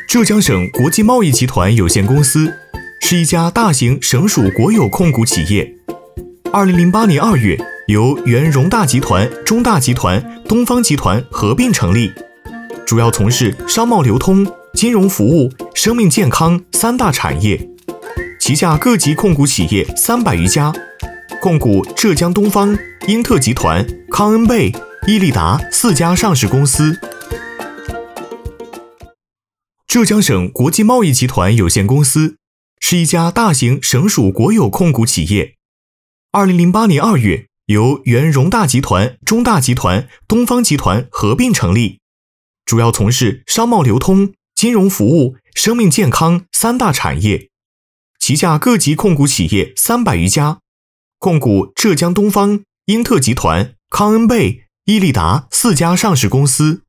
浙江省国际贸易集团有限公司是一家大型省属国有控股企业。2008年2月，由原荣大集团、中大集团、东方集团合并成立，主要从事商贸流通、金融服务、生命健康三大产业，旗下各级控股企业300余家，控股浙江东方、英特集团、康恩贝、伊利达4家上市公司。浙江省国际贸易集团有限公司是一家大型省属国有控股企业。2008年2月，由原荣大集团、中大集团、东方集团合并成立，主要从事商贸流通、金融服务、生命健康三大产业，旗下各级控股企业300余家，控股浙江东方、英特集团、康恩贝、伊利达4家上市公司。